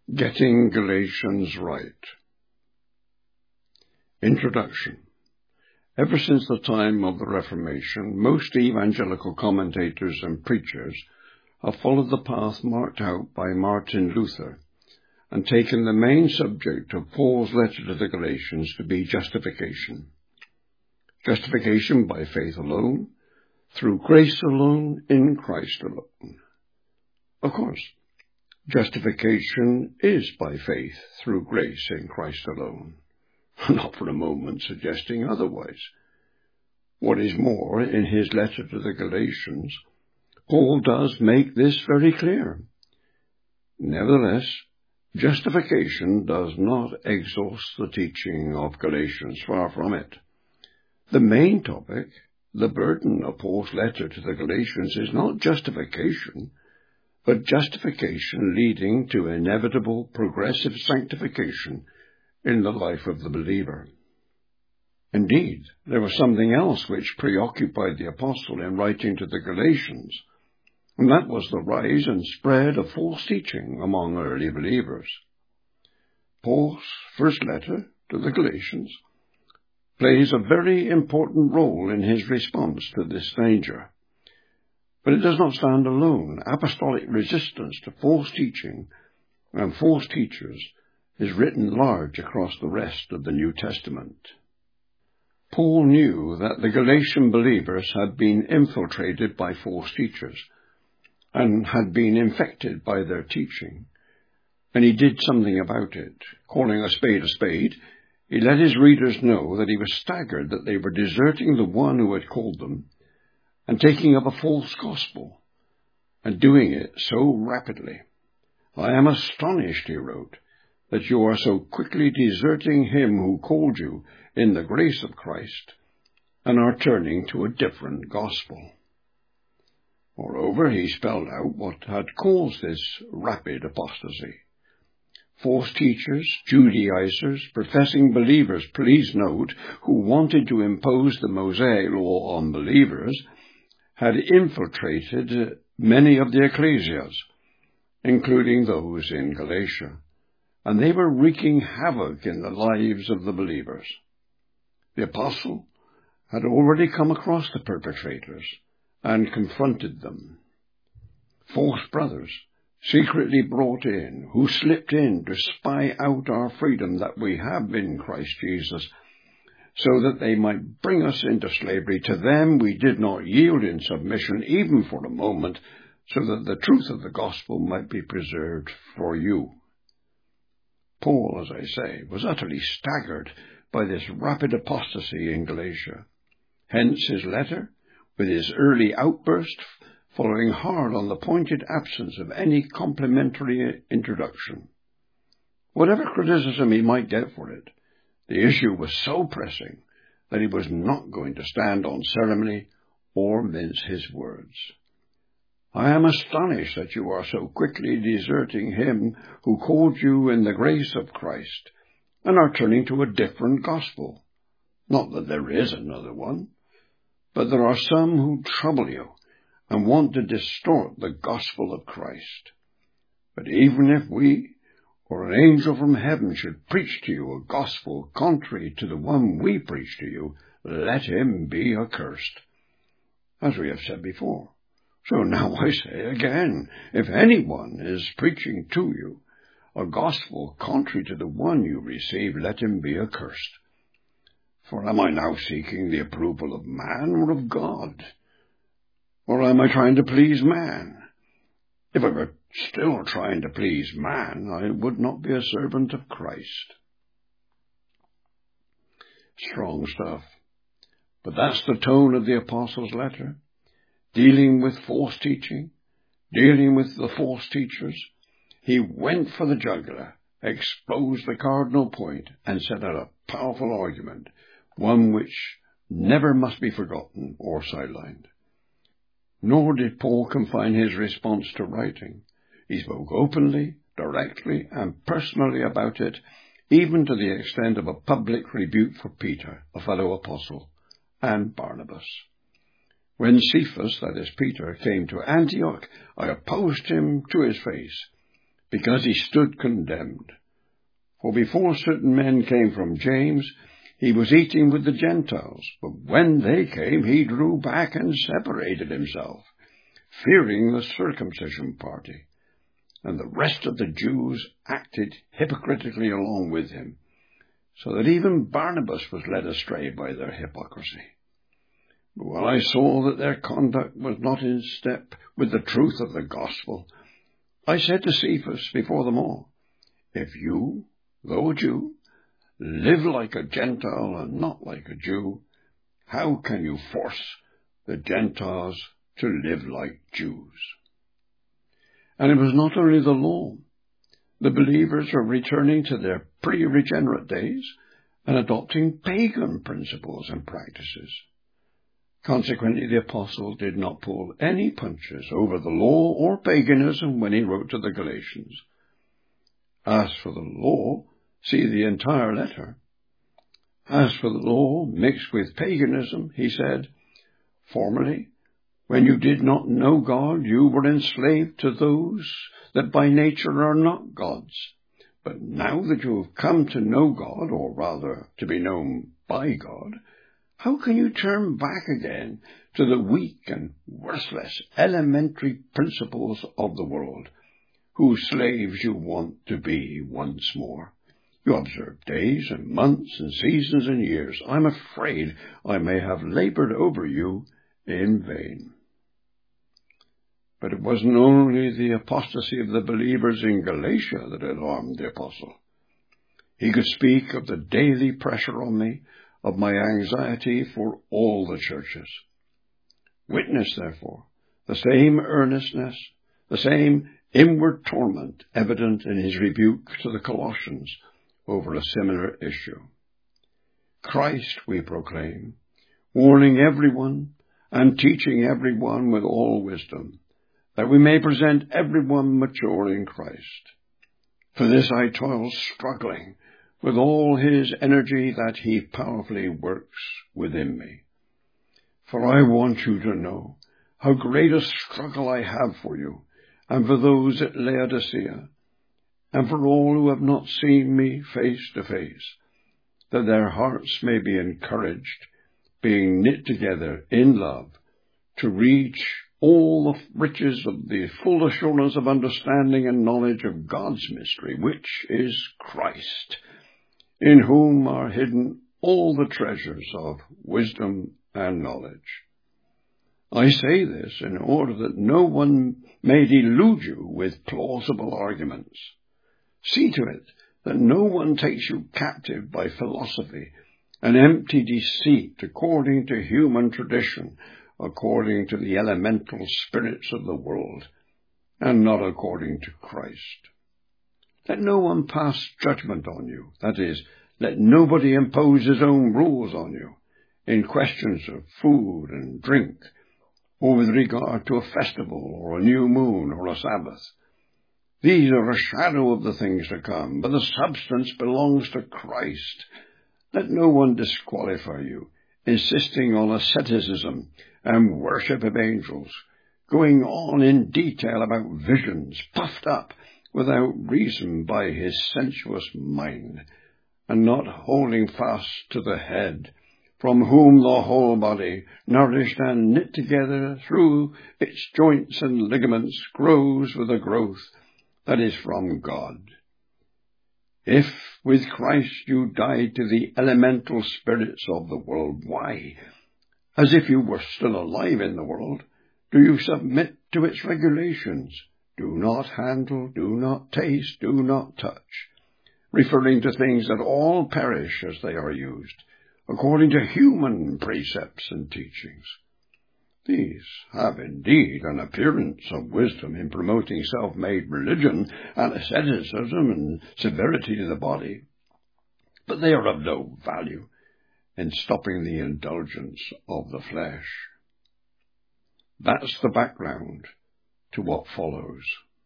Getting Galatians Right. Introduction. Ever since the time of the Reformation, most evangelical commentators and preachers have followed the path marked out by Martin Luther and taken the main subject of Paul's letter to the Galatians to be justification. Justification by faith alone, through grace alone, in Christ alone. Of course, justification is by faith through grace in Christ alone, not for a moment suggesting otherwise. What is more, in his letter to the Galatians, Paul does make this very clear. Nevertheless, justification does not exhaust the teaching of Galatians, far from it. The main topic, the burden of Paul's letter to the Galatians, is not justification, but justification leading to inevitable progressive sanctification in the life of the believer. Indeed, there was something else which preoccupied the apostle in writing to the Galatians, and that was the rise and spread of false teaching among early believers. Paul's first letter to the Galatians plays a very important role in his response to this danger. But it does not stand alone. Apostolic resistance to false teaching and false teachers is written large across the rest of the New Testament. Paul knew that the Galatian believers had been infiltrated by false teachers and had been infected by their teaching, and he did something about it. Calling a spade, he let his readers know that he was staggered that they were deserting the one who had called them and taking up a false gospel, and doing it so rapidly. I am astonished, he wrote, that you are so quickly deserting him who called you in the grace of Christ, and are turning to a different gospel. Moreover, he spelled out what had caused this rapid apostasy. False teachers, Judaizers, professing believers, please note, who wanted to impose the Mosaic law on believers, had infiltrated many of the ecclesias, including those in Galatia, and they were wreaking havoc in the lives of the believers. The apostle had already come across the perpetrators and confronted them. False brothers, secretly brought in, who slipped in to spy out our freedom that we have in Christ Jesus, so that they might bring us into slavery. To them we did not yield in submission, even for a moment, so that the truth of the gospel might be preserved for you. Paul, as I say, was utterly staggered by this rapid apostasy in Galatia. Hence his letter, with his early outburst, following hard on the pointed absence of any complimentary introduction. Whatever criticism he might get for it, the issue was so pressing that he was not going to stand on ceremony or mince his words. I am astonished that you are so quickly deserting him who called you in the grace of Christ, and are turning to a different gospel. Not that there is another one, but there are some who trouble you and want to distort the gospel of Christ. But even if we or an angel from heaven should preach to you a gospel contrary to the one we preach to you, let him be accursed. As we have said before. So now I say again, if anyone is preaching to you a gospel contrary to the one you receive, let him be accursed. For am I now seeking the approval of man or of God? Or am I trying to please man? If I were still trying to please man, I would not be a servant of Christ. Strong stuff. But that's the tone of the apostle's letter. Dealing with false teaching, dealing with the false teachers, he went for the jugular, exposed the cardinal point, and set out a powerful argument, one which never must be forgotten or sidelined. Nor did Paul confine his response to writing. He spoke openly, directly, and personally about it, even to the extent of a public rebuke for Peter, a fellow apostle, and Barnabas. When Cephas, that is Peter, came to Antioch, I opposed him to his face, because he stood condemned. For before certain men came from James, he was eating with the Gentiles, but when they came, he drew back and separated himself, fearing the circumcision party. And the rest of the Jews acted hypocritically along with him, so that even Barnabas was led astray by their hypocrisy. But when I saw that their conduct was not in step with the truth of the gospel, I said to Cephas before them all, if you, though a Jew, live like a Gentile and not like a Jew, how can you force the Gentiles to live like Jews? And it was not only the law. The believers were returning to their pre-regenerate days and adopting pagan principles and practices. Consequently, the apostle did not pull any punches over the law or paganism when he wrote to the Galatians. As for the law, see the entire letter. As for the law mixed with paganism, he said, formerly, when you did not know God, you were enslaved to those that by nature are not gods. But now that you have come to know God, or rather to be known by God, how can you turn back again to the weak and worthless elementary principles of the world, whose slaves you want to be once more? You observe days and months and seasons and years. I'm afraid I may have labored over you in vain. But it wasn't only the apostasy of the believers in Galatia that alarmed the apostle. He could speak of the daily pressure on me, of my anxiety for all the churches. Witness, therefore, the same earnestness, the same inward torment evident in his rebuke to the Colossians over a similar issue. Christ we proclaim, warning everyone and teaching everyone with all wisdom, that we may present everyone mature in Christ. For this I toil, struggling with all his energy that he powerfully works within me. For I want you to know how great a struggle I have for you, and for those at Laodicea, and for all who have not seen me face to face, that their hearts may be encouraged, being knit together in love, to reach all the riches of the full assurance of understanding and knowledge of God's mystery, which is Christ, in whom are hidden all the treasures of wisdom and knowledge. I say this in order that no one may delude you with plausible arguments. See to it that no one takes you captive by philosophy and empty deceit according to human tradition, according to the elemental spirits of the world, and not according to Christ. Let no one pass judgment on you, that is, let nobody impose his own rules on you in questions of food and drink, or with regard to a festival or a new moon or a Sabbath. These are a shadow of the things to come, but the substance belongs to Christ. Let no one disqualify you, insisting on asceticism and worship of angels, going on in detail about visions, puffed up without reason by his sensuous mind, and not holding fast to the head, from whom the whole body, nourished and knit together through its joints and ligaments, grows with a growth that is from God. If with Christ you died to the elemental spirits of the world, why, as if you were still alive in the world, do you submit to its regulations? Do not handle, do not taste, do not touch, referring to things that all perish as they are used, according to human precepts and teachings. These have indeed an appearance of wisdom in promoting self-made religion and asceticism and severity to the body, but they are of no value in stopping the indulgence of the flesh. That's the background to what follows.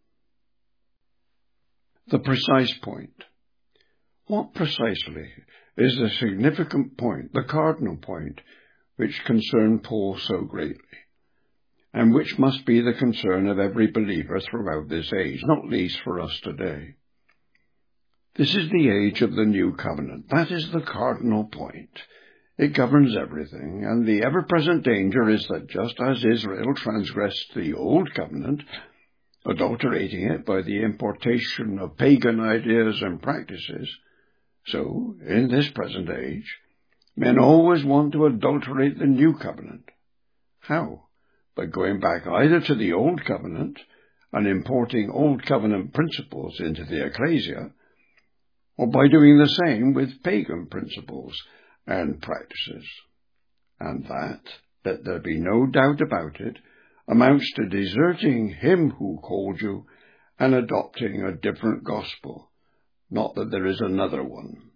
The precise point. What precisely is the significant point, the cardinal point, which concerned Paul so greatly? and which must be the concern of every believer throughout this age, not least for us today. This is the age of the new covenant. That is the cardinal point. It governs everything, and the ever-present danger is that just as Israel transgressed the old covenant, adulterating it by the importation of pagan ideas and practices, so, in this present age, men always want to adulterate the new covenant. How? By going back either to the old covenant and importing old covenant principles into the ecclesia, or by doing the same with pagan principles and practices. And that, let there be no doubt about it, amounts to deserting him who called you and adopting a different gospel, not that there is another one.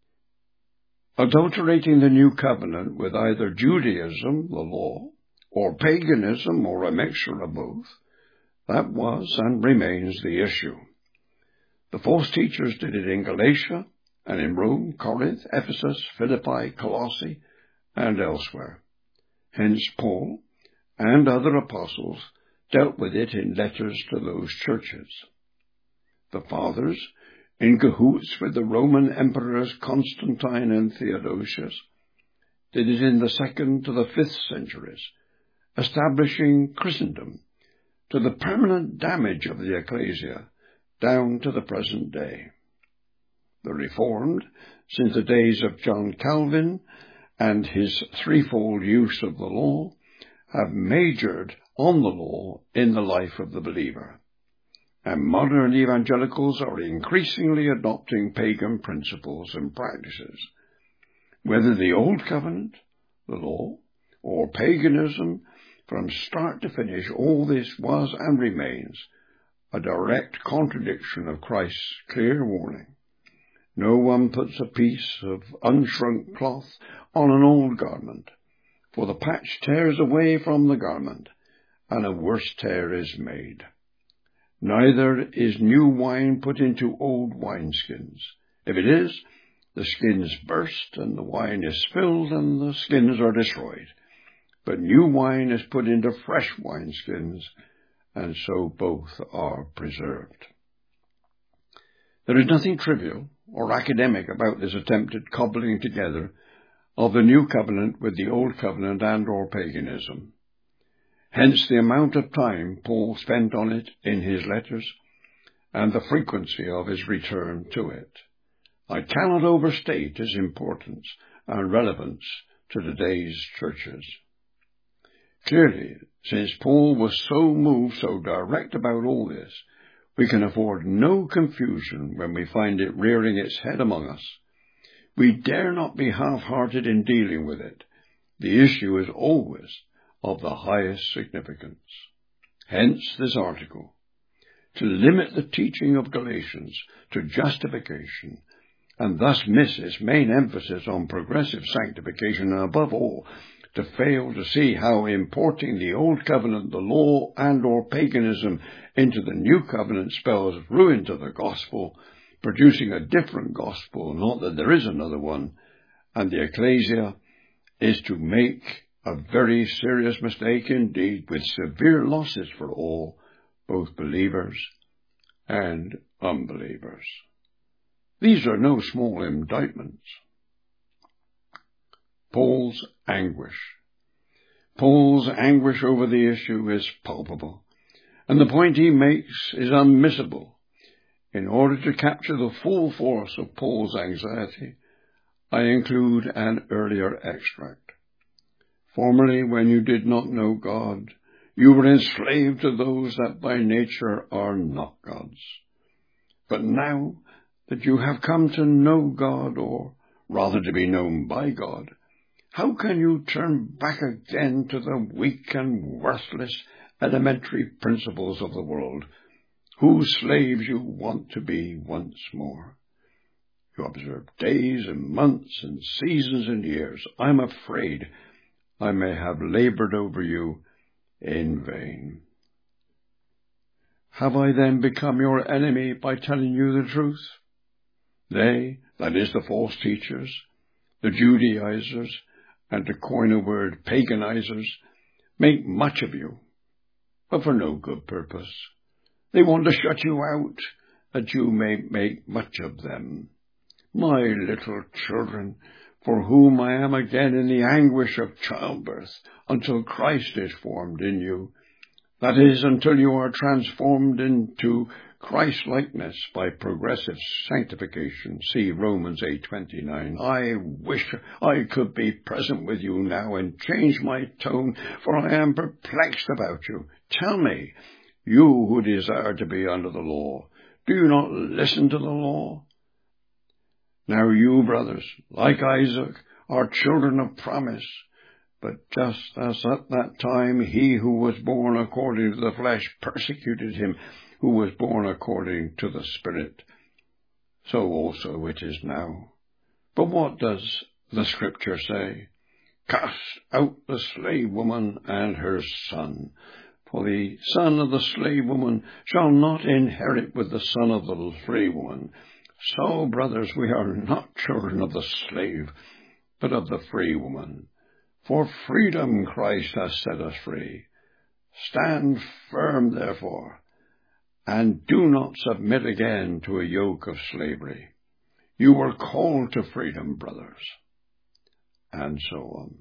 Adulterating the new covenant with either Judaism, the law, or paganism, or a mixture of both, that was and remains the issue. The false teachers did it in Galatia, and in Rome, Corinth, Ephesus, Philippi, Colossae, and elsewhere. Hence Paul and other apostles dealt with it in letters to those churches. The fathers, in cahoots with the Roman emperors Constantine and Theodosius, did it in the 2nd to the 5th centuries, establishing Christendom to the permanent damage of the ecclesia down to the present day. The Reformed, since the days of John Calvin and his threefold use of the law, have majored on the law in the life of the believer, and modern evangelicals are increasingly adopting pagan principles and practices. Whether the Old Covenant, the law, or paganism, from start to finish, all this was and remains a direct contradiction of Christ's clear warning. No one puts a piece of unshrunk cloth on an old garment, for the patch tears away from the garment, and a worse tear is made. Neither is new wine put into old wineskins. If it is, the skins burst, and the wine is spilled, and the skins are destroyed. But new wine is put into fresh wineskins, and so both are preserved. There is nothing trivial or academic about this attempted cobbling together of the new covenant with the old covenant and or paganism. Hence the amount of time Paul spent on it in his letters and the frequency of his return to it. I cannot overstate its importance and relevance to today's churches. Clearly, since Paul was so moved, so direct about all this, we can afford no confusion when we find it rearing its head among us. We dare not be half-hearted in dealing with it. The issue is always of the highest significance. Hence this article. To limit the teaching of Galatians to justification, and thus miss its main emphasis on progressive sanctification, and above all, to fail to see how importing the old covenant, the law, and or paganism into the new covenant spells ruin to the gospel, producing a different gospel, not that there is another one, and the ecclesia is to make a very serious mistake indeed, with severe losses for all, both believers and unbelievers. These are no small indictments. Paul's anguish. Paul's anguish over the issue is palpable, and the point he makes is unmissable. In order to capture the full force of Paul's anxiety, I include an earlier extract. Formerly, when you did not know God, you were enslaved to those that by nature are not God's. But now that you have come to know God, or rather to be known by God, how can you turn back again to the weak and worthless elementary principles of the world, whose slaves you want to be once more? You observe days and months and seasons and years. I'm afraid I may have labored over you in vain. Have I then become your enemy by telling you the truth? They, that is the false teachers, the Judaizers, and to coin a word, paganizers, make much of you but for no good purpose. They want to shut you out, that you may make much of them. My little children, for whom I am again in the anguish of childbirth, until Christ is formed in you, that is, until you are transformed into Christ-likeness by progressive sanctification. See Romans 8:29. I wish I could be present with you now and change my tone, for I am perplexed about you. Tell me, you who desire to be under the law, do you not listen to the law? Now you, brothers, like Isaac, are children of promise. But just as at that time he who was born according to the flesh persecuted him who was born according to the Spirit, so also it is now. But what does the Scripture say? Cast out the slave woman and her son, for the son of the slave woman shall not inherit with the son of the free woman. So, brothers, we are not children of the slave, but of the free woman. For freedom Christ has set us free. Stand firm, therefore, and do not submit again to a yoke of slavery. You were called to freedom, brothers. And so on.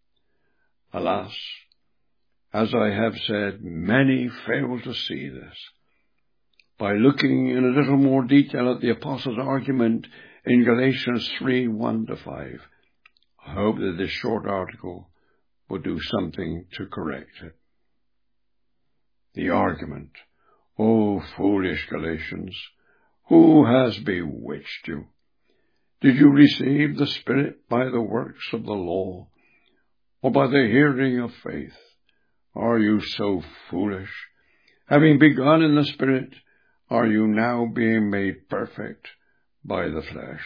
Alas, as I have said, many fail to see this. By looking in a little more detail at the Apostle's argument in Galatians 3:1-5, I hope that this short article will do something to correct it. The argument, O foolish Galatians, who has bewitched you? Did you receive the Spirit by the works of the law, or by the hearing of faith? Are you so foolish? Having begun in the Spirit, are you now being made perfect by the flesh?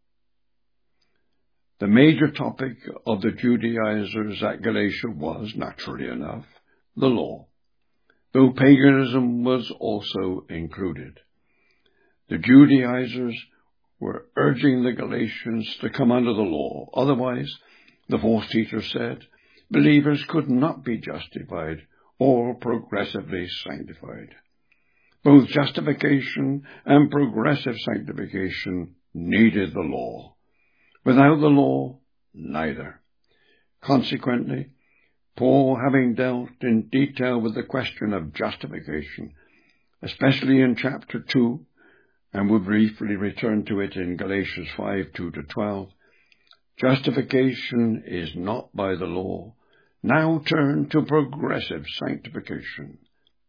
The major topic of the Judaizers at Galatia was, naturally enough, the law, though paganism was also included. The Judaizers were urging the Galatians to come under the law. Otherwise, the false teacher said, believers could not be justified or progressively sanctified. Both justification and progressive sanctification needed the law. Without the law, neither. Consequently, Paul, having dealt in detail with the question of justification, especially in chapter 2, and will briefly return to it in Galatians 5:2-12, justification is not by the law, now turned to progressive sanctification.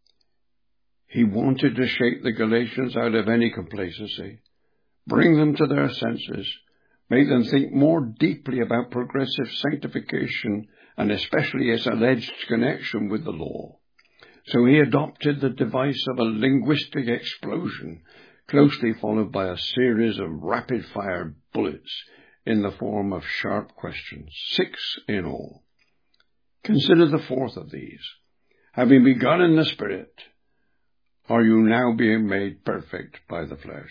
He wanted to shake the Galatians out of any complacency, bring them to their senses, make them think more deeply about progressive sanctification and especially its alleged connection with the law. So he adopted the device of a linguistic explosion, closely followed by a series of rapid-fire bullets in the form of sharp questions, 6 in all. Consider the fourth of these. Having begun in the Spirit, are you now being made perfect by the flesh?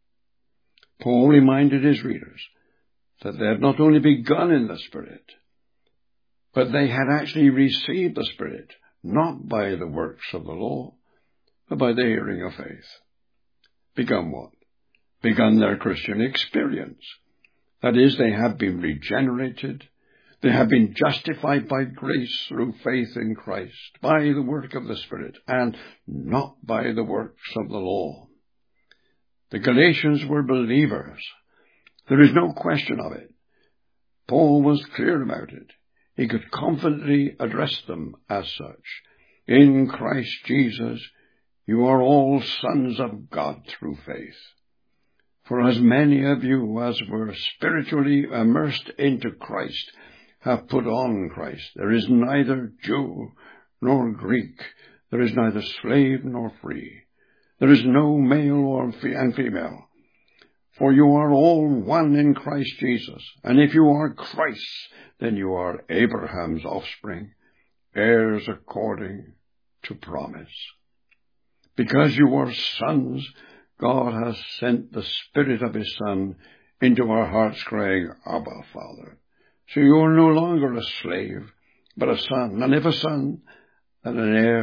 Paul reminded his readers that they had not only begun in the Spirit, but they had actually received the Spirit, not by the works of the law, but by the hearing of faith. Begun what? Begun their Christian experience. That is, they have been regenerated. They have been justified by grace through faith in Christ, by the work of the Spirit, and not by the works of the law. The Galatians were believers. There is no question of it. Paul was clear about it. He could confidently address them as such. In Christ Jesus, you are all sons of God through faith. For as many of you as were spiritually immersed into Christ have put on Christ. There is neither Jew nor Greek. There is neither slave nor free. There is no male and female. For you are all one in Christ Jesus. And if you are Christ's, then you are Abraham's offspring, heirs according to promise. Because you are sons, God has sent the Spirit of His Son into our hearts, crying, Abba, Father. So you are no longer a slave, but a son. And if a son, then an heir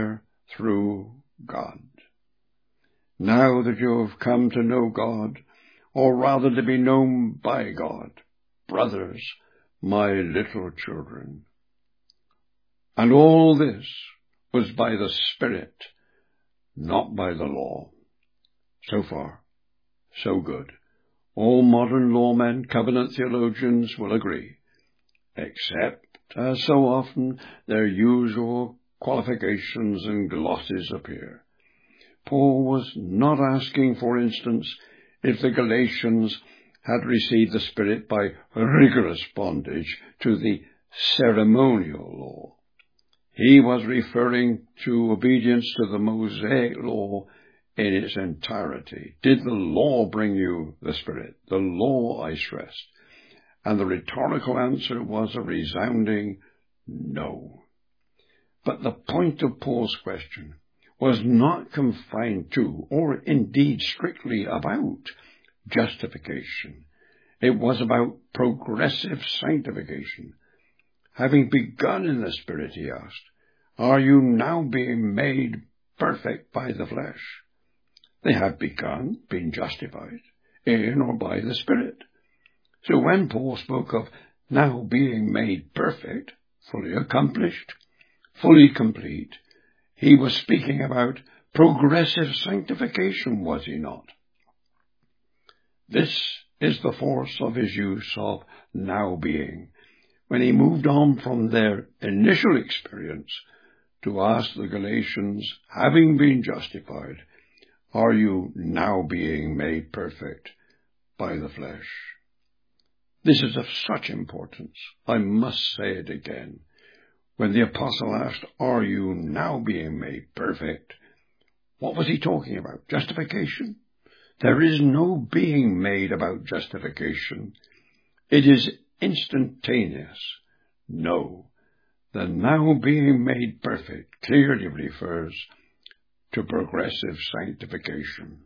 through God. Now that you have come to know God, or rather to be known by God, brothers, my little children. And all this was by the Spirit, not by the law. So far, so good. All modern lawmen, covenant theologians will agree, except, as so often, their usual qualifications and glosses appear. Paul was not asking, for instance, if the Galatians had received the Spirit by rigorous bondage to the ceremonial law. He was referring to obedience to the Mosaic law in its entirety. Did the law bring you the Spirit? The law, I stressed. And the rhetorical answer was a resounding no. But the point of Paul's question was not confined to, or indeed strictly about, justification. It was about progressive sanctification. Having begun in the Spirit, he asked, are you now being made perfect by the flesh? They have begun, being justified, in or by the Spirit. So when Paul spoke of now being made perfect, fully accomplished, fully complete, he was speaking about progressive sanctification, was he not? This is the force of his use of now being, when he moved on from their initial experience to ask the Galatians, having been justified, are you now being made perfect by the flesh? This is of such importance, I must say it again. When the apostle asked, are you now being made perfect? What was he talking about? Justification? There is no being made about justification. It is instantaneous. No, the now being made perfect clearly refers to progressive sanctification.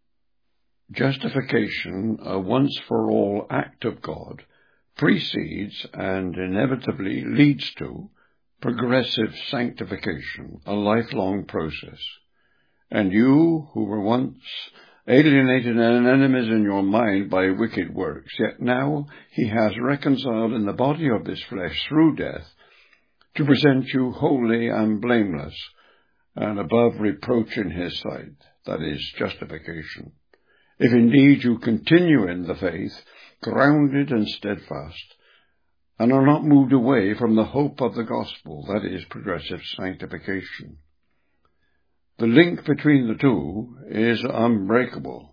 Justification, a once-for-all act of God, precedes and inevitably leads to progressive sanctification, a lifelong process. And you, who were once alienated and enemies in your mind by wicked works, yet now he has reconciled in the body of his flesh through death, to present you holy and blameless, and above reproach in his sight, that is, justification. If indeed you continue in the faith, grounded and steadfast, and are not moved away from the hope of the gospel, that is, progressive sanctification. The link between the two is unbreakable.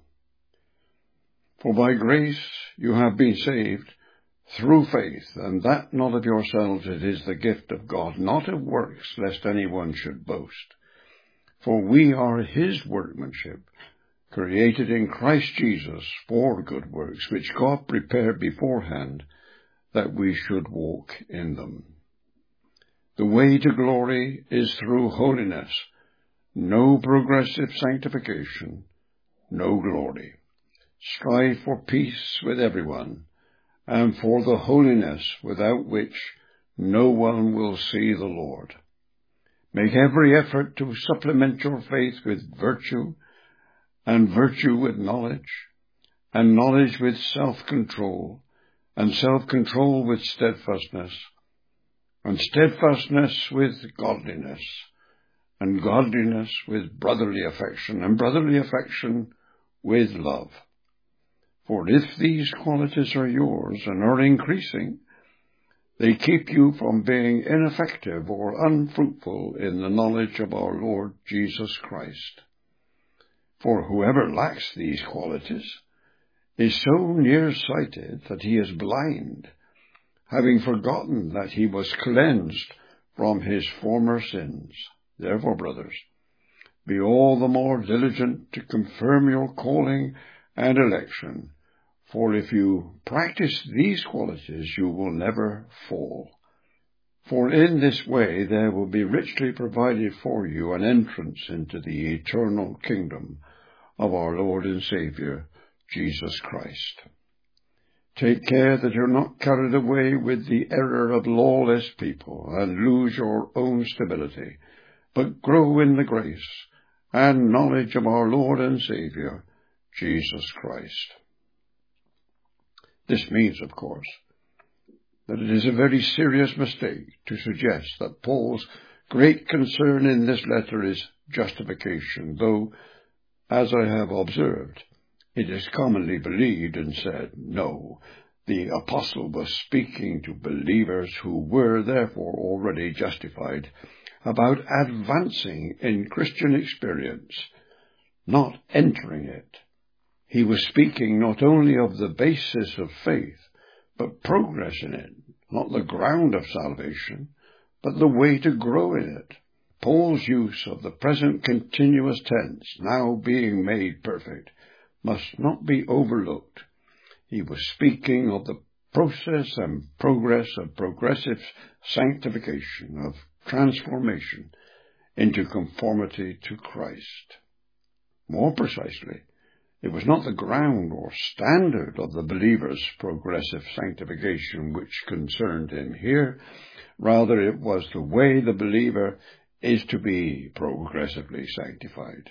For by grace you have been saved through faith, and that not of yourselves, it is the gift of God, not of works, lest anyone should boast. For we are his workmanship, created in Christ Jesus for good works, which God prepared beforehand that we should walk in them. The way to glory is through holiness. No progressive sanctification, no glory. Strive for peace with everyone, and for the holiness without which no one will see the Lord. Make every effort to supplement your faith with virtue, and virtue with knowledge, and knowledge with self-control, and self-control with steadfastness, and steadfastness with godliness, and godliness with brotherly affection, and brotherly affection with love. For if these qualities are yours and are increasing, they keep you from being ineffective or unfruitful in the knowledge of our Lord Jesus Christ. For whoever lacks these qualities is so nearsighted that he is blind, having forgotten that he was cleansed from his former sins. Therefore, brothers, be all the more diligent to confirm your calling and election, for if you practice these qualities, you will never fall. For in this way there will be richly provided for you an entrance into the eternal kingdom of our Lord and Savior, Jesus Christ. Take care that you're not carried away with the error of lawless people and lose your own stability, but grow in the grace and knowledge of our Lord and Saviour, Jesus Christ. This means, of course, that it is a very serious mistake to suggest that Paul's great concern in this letter is justification, though, as I have observed, it is commonly believed and said, no, the apostle was speaking to believers who were therefore already justified about advancing in Christian experience, not entering it. He was speaking not only of the basis of faith, but progress in it, not the ground of salvation, but the way to grow in it. Paul's use of the present continuous tense, now being made perfect, must not be overlooked. He was speaking of the process and progress of progressive sanctification, of transformation into conformity to Christ. More precisely, it was not the ground or standard of the believer's progressive sanctification which concerned him here. Rather, it was the way the believer is to be progressively sanctified.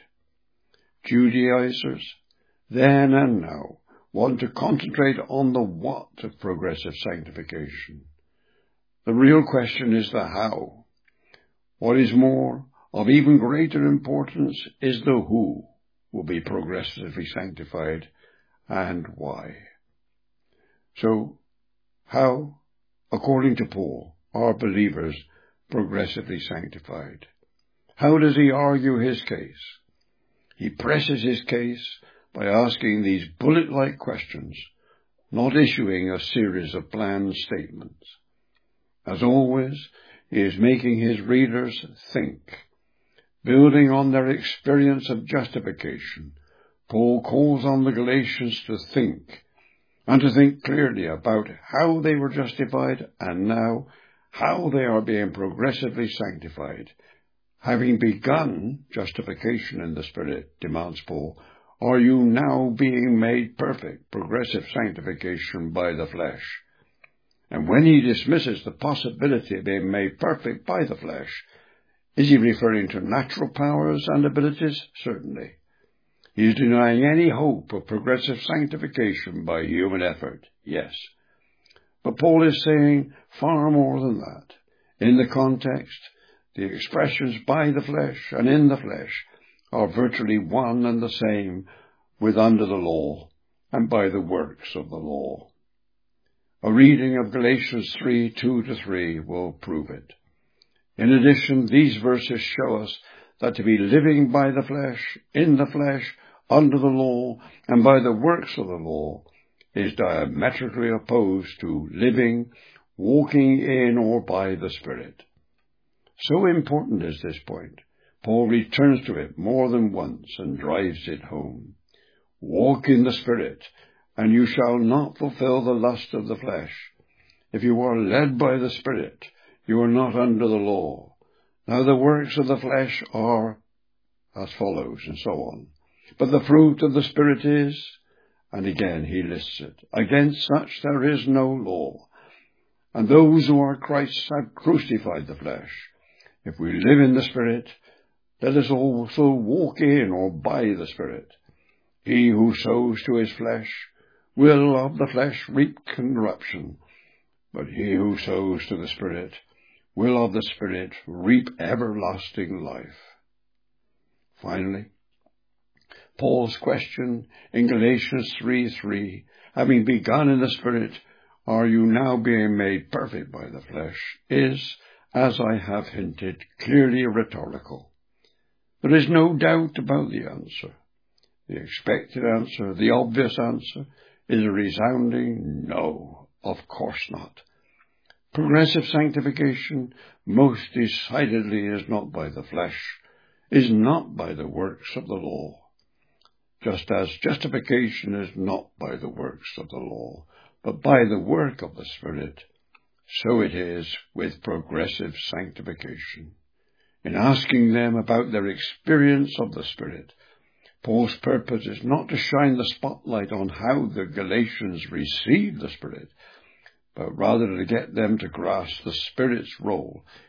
Judaizers, then and now, want to concentrate on the what of progressive sanctification. The real question is the how. What is more, of even greater importance, is the who will be progressively sanctified and why. So, how, according to Paul, are believers progressively sanctified? How does he argue his case? He presses his case by asking these bullet-like questions, not issuing a series of bland statements. As always, he is making his readers think. Building on their experience of justification, Paul calls on the Galatians to think, and to think clearly about how they were justified and now how they are being progressively sanctified. Having begun justification in the Spirit, demands Paul, are you now being made perfect, progressive sanctification by the flesh? And when he dismisses the possibility of being made perfect by the flesh, is he referring to natural powers and abilities? Certainly. He is denying any hope of progressive sanctification by human effort. Yes. But Paul is saying far more than that. In the context, the expressions by the flesh and in the flesh are virtually one and the same with under the law and by the works of the law. A reading of Galatians 3:2-3 will prove it. In addition, these verses show us that to be living by the flesh, in the flesh, under the law, and by the works of the law is diametrically opposed to living, walking in or by the Spirit. So important is this point, Paul returns to it more than once and drives it home. Walk in the Spirit, and you shall not fulfill the lust of the flesh. If you are led by the Spirit, you are not under the law. Now the works of the flesh are as follows, and so on. But the fruit of the Spirit is, and again he lists it, against such there is no law. And those who are Christ's have crucified the flesh. If we live in the Spirit, let us also walk in or by the Spirit. He who sows to his flesh will of the flesh reap corruption, but he who sows to the Spirit will of the Spirit reap everlasting life. Finally, Paul's question in Galatians 3:3, having begun in the Spirit, are you now being made perfect by the flesh, is, as I have hinted, clearly rhetorical. There is no doubt about the answer. The expected answer, the obvious answer, is a resounding no, of course not. Progressive sanctification, most decidedly, is not by the flesh, is not by the works of the law, just as justification is not by the works of the law, but by the work of the Spirit. So it is with progressive sanctification. In asking them about their experience of the Spirit, Paul's purpose is not to shine the spotlight on how the Galatians received the Spirit, but rather to get them to grasp the Spirit's role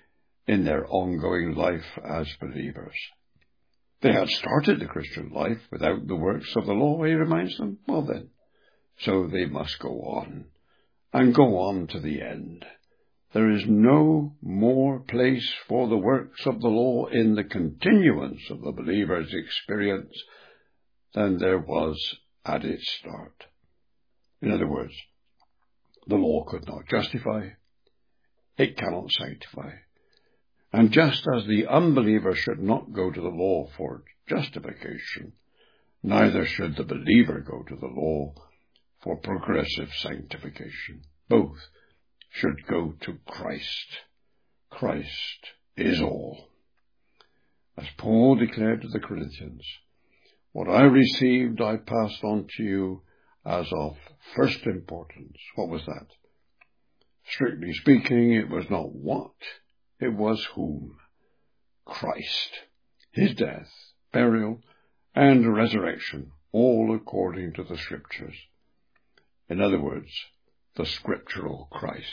in their ongoing life as believers. They had started the Christian life without the works of the law, he reminds them. Well then, so they must go on, and go on to the end. There is no more place for the works of the law in the continuance of the believer's experience than there was at its start. In other words, the law could not justify, it cannot sanctify. And just as the unbeliever should not go to the law for justification, neither should the believer go to the law for progressive sanctification. Both should go to Christ. Christ is all. As Paul declared to the Corinthians, what I received I passed on to you as of first importance. What was that? Strictly speaking, it was not what, it was whom. Christ, his death, burial, and resurrection, all according to the Scriptures. In other words, the scriptural Christ.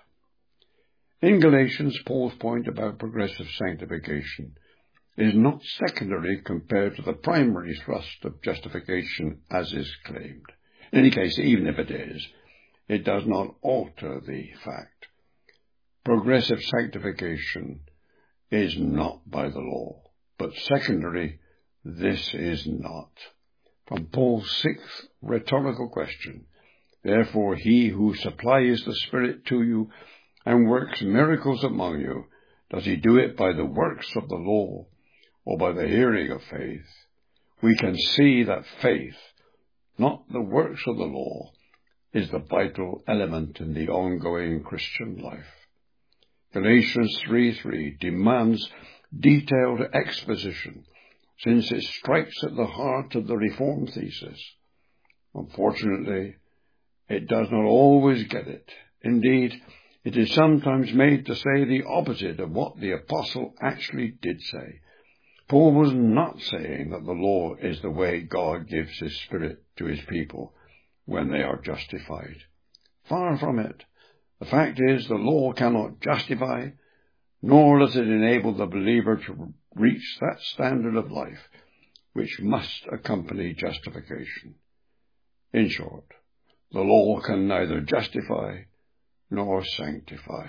In Galatians, Paul's point about progressive sanctification is not secondary compared to the primary thrust of justification as is claimed. In any case, even if it is, it does not alter the fact. Progressive sanctification is not by the law, but secondary, this is not. From Paul's sixth rhetorical question, therefore he who supplies the Spirit to you and works miracles among you, does he do it by the works of the law or by the hearing of faith? We can see that faith, not the works of the law, is the vital element in the ongoing Christian life. Galatians 3:3 demands detailed exposition, since it strikes at the heart of the Reformed thesis. Unfortunately, it does not always get it. Indeed, it is sometimes made to say the opposite of what the apostle actually did say. Paul was not saying that the law is the way God gives his Spirit to his people when they are justified. Far from it. The fact is, the law cannot justify, nor does it enable the believer to reach that standard of life which must accompany justification. In short, the law can neither justify nor sanctify.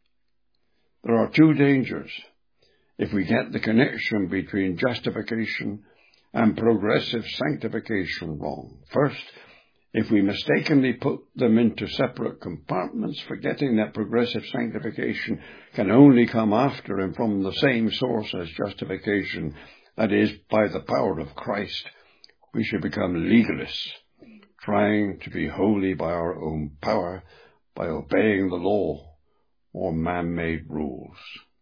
There are two dangers if we get the connection between justification and progressive sanctification wrong. First, if we mistakenly put them into separate compartments, forgetting that progressive sanctification can only come after and from the same source as justification, that is, by the power of Christ, we should become legalists, trying to be holy by our own power, by obeying the law or man-made rules.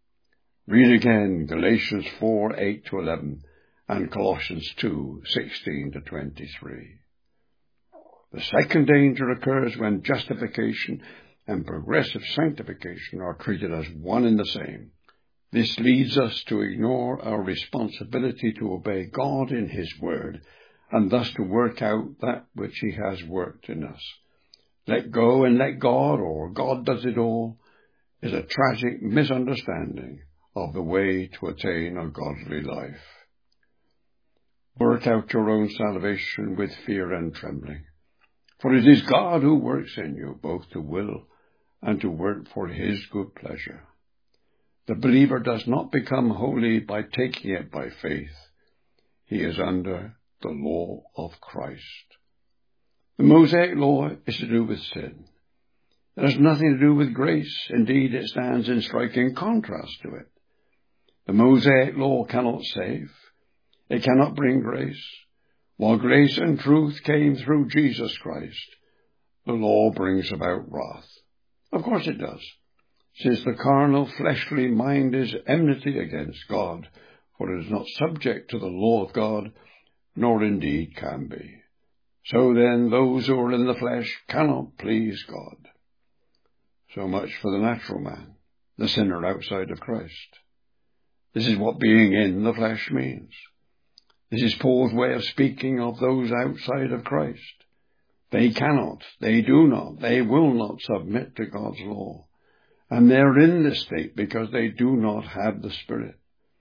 Read again Galatians 4:8-11 and Colossians 2:16-23. The second danger occurs when justification and progressive sanctification are treated as one and the same. This leads us to ignore our responsibility to obey God in his word, and thus to work out that which he has worked in us. Let go and let God, or God does it all, is a tragic misunderstanding of the way to attain a godly life. Work out your own salvation with fear and trembling. For it is God who works in you, both to will and to work for his good pleasure. The believer does not become holy by taking it by faith. He is under the law of Christ. The Mosaic law is to do with sin. It has nothing to do with grace. Indeed, it stands in striking contrast to it. The Mosaic law cannot save. It cannot bring grace. While grace and truth came through Jesus Christ, the law brings about wrath. Of course it does, since the carnal, fleshly mind is enmity against God, for it is not subject to the law of God, nor indeed can be. So then, those who are in the flesh cannot please God. So much for the natural man, the sinner outside of Christ. This is what being in the flesh means. This is Paul's way of speaking of those outside of Christ. They cannot, they do not, they will not submit to God's law. and they are in this state because they do not have the Spirit.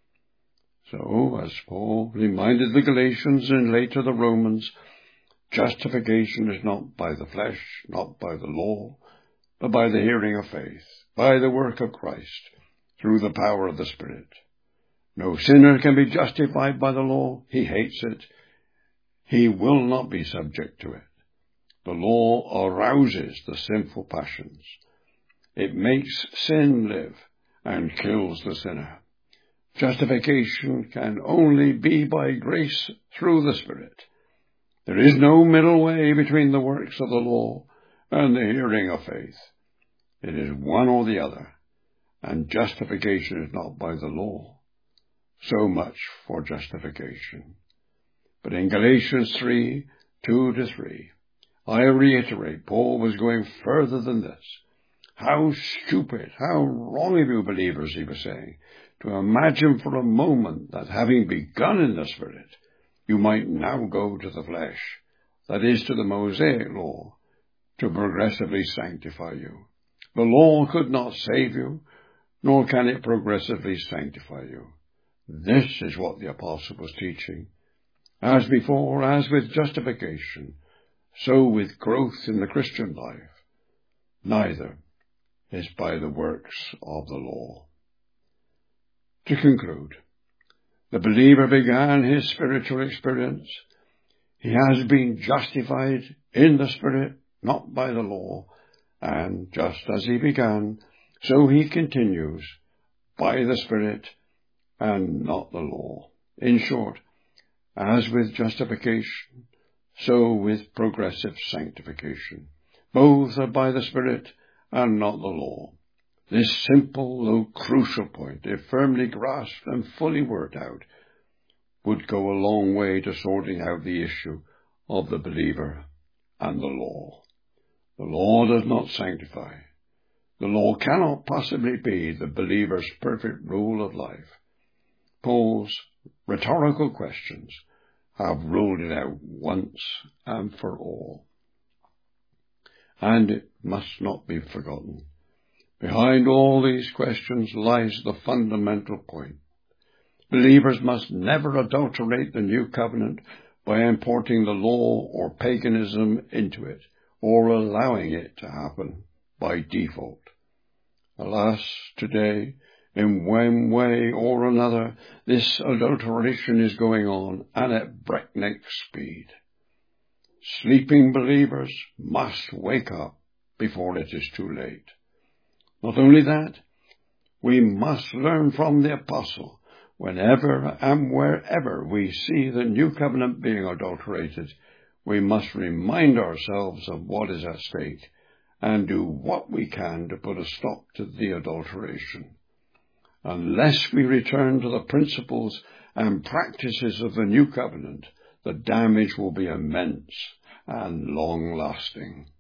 So, as Paul reminded the Galatians and later the Romans, justification is not by the flesh, not by the law, but by the hearing of faith, by the work of Christ, through the power of the Spirit. No sinner can be justified by the law. He hates it. He will not be subject to it. The law arouses the sinful passions. It makes sin live and kills the sinner. Justification can only be by grace through the Spirit. There is no middle way between the works of the law and the hearing of faith. It is one or the other, and justification is not by the law. So much for justification. But in Galatians 3:2-3, I reiterate, Paul was going further than this. How stupid, how wrong of you believers, he was saying, to imagine for a moment that having begun in the Spirit, you might now go to the flesh, that is, to the Mosaic law, to progressively sanctify you. The law could not save you, nor can it progressively sanctify you. This is what the apostle was teaching. As before, as with justification, so with growth in the Christian life, neither is by the works of the law. To conclude, the believer began his spiritual experience. He has been justified in the Spirit, not by the law, and just as he began, so he continues, by the Spirit and not the law. In short, as with justification, so with progressive sanctification. Both are by the Spirit and not the law. This simple, though crucial point, if firmly grasped and fully worked out, would go a long way to sorting out the issue of the believer and the law. The law does not sanctify. The law cannot possibly be the believer's perfect rule of life. Paul's rhetorical questions have ruled it out once and for all. And it must not be forgotten. Behind all these questions lies the fundamental point. Believers must never adulterate the new covenant by importing the law or paganism into it, or allowing it to happen by default. Alas, today, in one way or another, this adulteration is going on, and at breakneck speed. Sleeping believers must wake up before it is too late. Not only that, we must learn from the apostle, whenever and wherever we see the new covenant being adulterated, we must remind ourselves of what is at stake and do what we can to put a stop to the adulteration. Unless we return to the principles and practices of the new covenant, the damage will be immense and long-lasting.